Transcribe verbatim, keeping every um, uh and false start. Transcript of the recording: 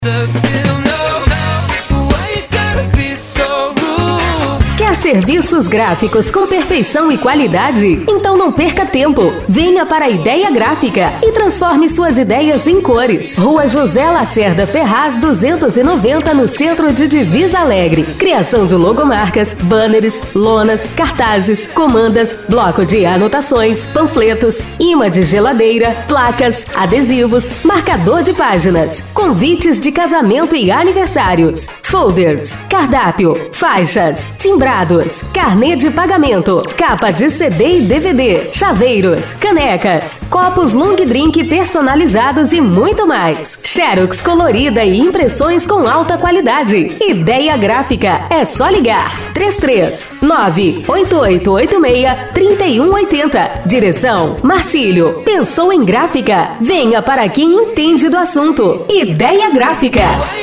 Quer serviços gráficos com perfeição e qualidade? Então não perca tempo. Venha para a Ideia Gráfica e transforme suas ideias em cores. Rua José Lacerda Ferraz, duzentos e noventa, no centro de Divisa Alegre. Criação de logomarcas, banners, lonas, cartazes, comandas, bloco de anotações, panfletos, imã de geladeira, placas, adesivos, marcador de páginas, convites de casamento e aniversários, folders, cardápio, faixas, timbrados, carnê de pagamento, capa de C D e D V D, chaveiros, canecas, copos long drink personalizados e muito mais. Xerox colorida e impressões com alta qualidade. Ideia Gráfica, é só ligar. três três nove oito oito oito seis três um oito zero. Direção Marcílio. Pensou em gráfica? Venha para quem entende do assunto. Ideia Gráfica.